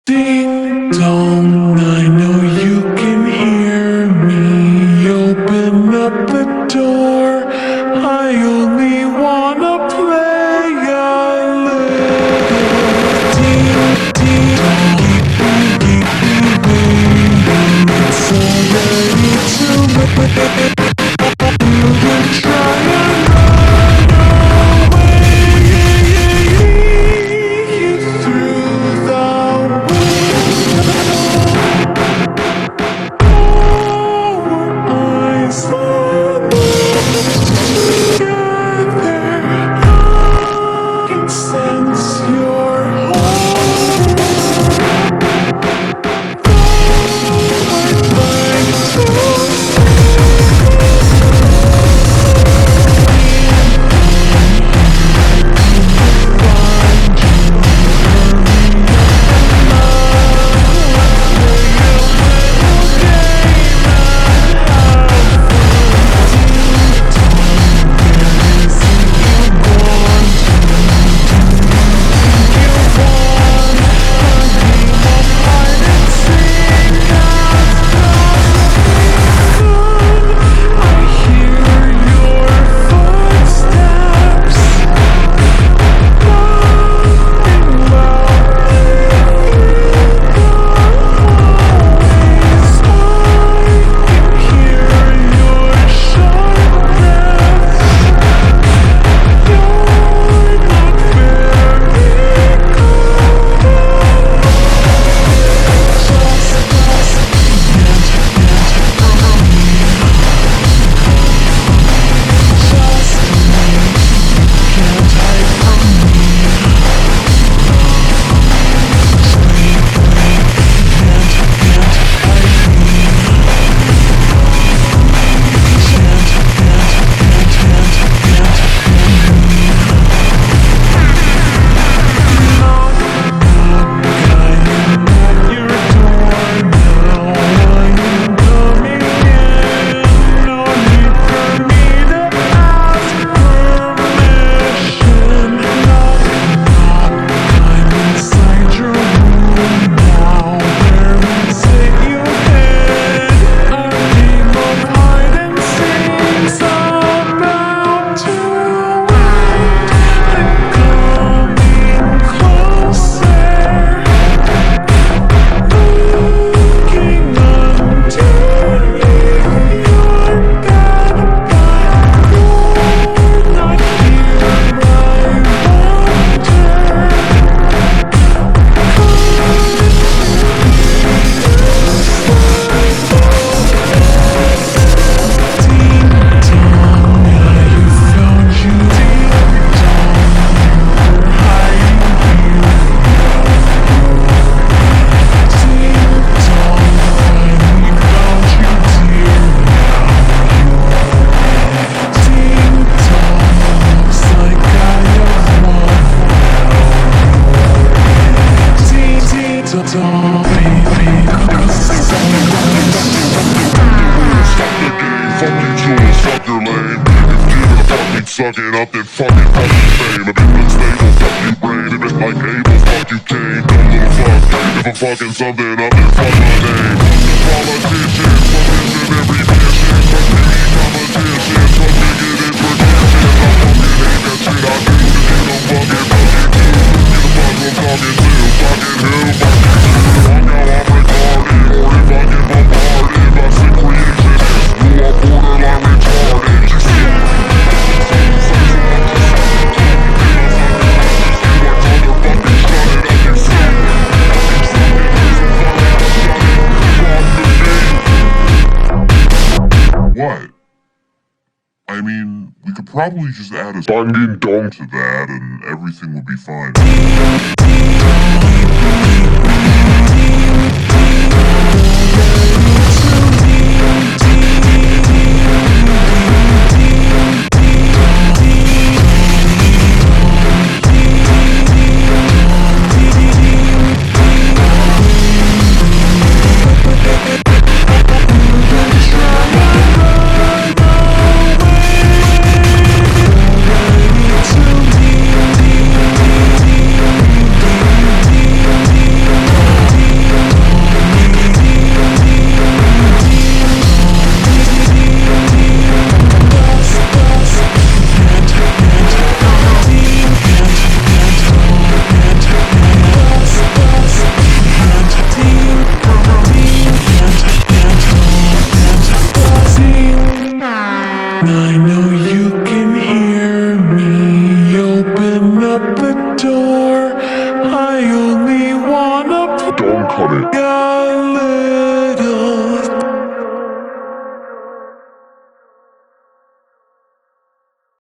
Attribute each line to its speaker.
Speaker 1: Ding dong, I know you can hear me. Open up the door. I only wanna play a little. Ding ding dong, keep me waiting. It's already too late. You can try and run away. You through the eyes together. I can sense your home. I'd like to
Speaker 2: Sucking up that fucking fame. A bit unstable, fuck you brain. A bit like Abel, fuck you Cain. Dumb little fuck. If I'm fucking something up, then fuck my name. Politician, fucking in every mission. Fuck beauty competition. Fuck bigoted predictions. I fucking hate that shit I do. If you don't fucking fuck you too. Get the fuck I'm talking to. Fucking who? Fuck you too. Fuck how I'm retarded. Or if I get bombarded by sick creationists who are borderline retarded. You see what? I mean, we could probably just add a bunging dong to that and everything would be fine. don't cut it.